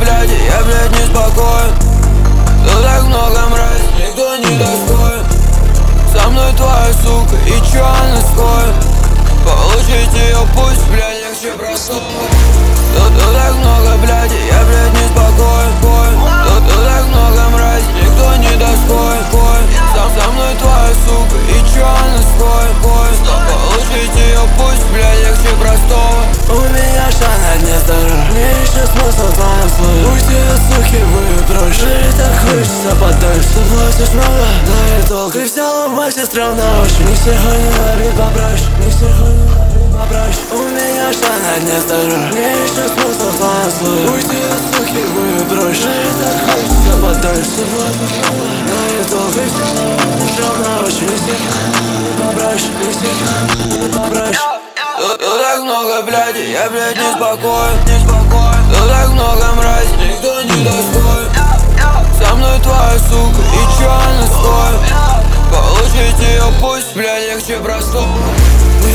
блядь, и я, блядь, не спокоен. Тут так много мразь, никто не достоин. Со мной твоя сука, и чё она стоит? Получить ее пусть, блядь, легче простого. Тут так много, блядь, и я, блядь, не спокоен. Тут так много мразь, никто не достоин. Со мной твоя сука, и чё она стоит? Получить ее пусть, блядь, легче простого. У меня шаг на дне здоров, мне еще смысл в твоем слове. Уйти от суки будет проще, жить так хочется подальше. Ты платишь много, да и толк. Ты взяла мать сестрам на ощупь. Не всех не любит попроще, не всех не любит попроще. У меня шаг на дне здоров, мне еще смысл в твоем слове. Уйти от суки будет проще, жить так хочется подальше. Ты платишь много, да и толк. Ты взяла мать сестрам на ощупь. Не всех не любит попроще, не всех не любит попроще. Тут так много, блядь, и я, блядь, не спокоен. Тут так много мразь, никто не достоин. Со мной твоя сука, и чё она стоит? Получить ее пусть, блядь, легче простого.